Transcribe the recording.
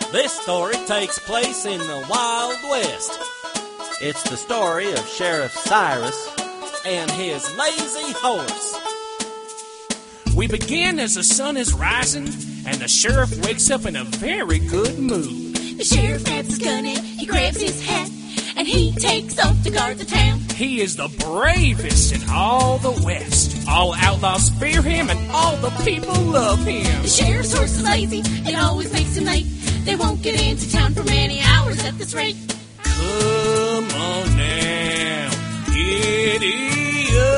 This story takes place in the Wild West. It's the story of Sheriff Cyrus and his lazy horse. We begin as the sun is rising, and the sheriff wakes up in a very good mood. The sheriff grabs his gun and he grabs his hat, and he takes off to guard the town. He is the bravest in all the West. All outlaws fear him, and all the people love him. The sheriff's horse is lazy, it always makes him late. They won't get into town for many hours at this rate. Come on now, giddy up.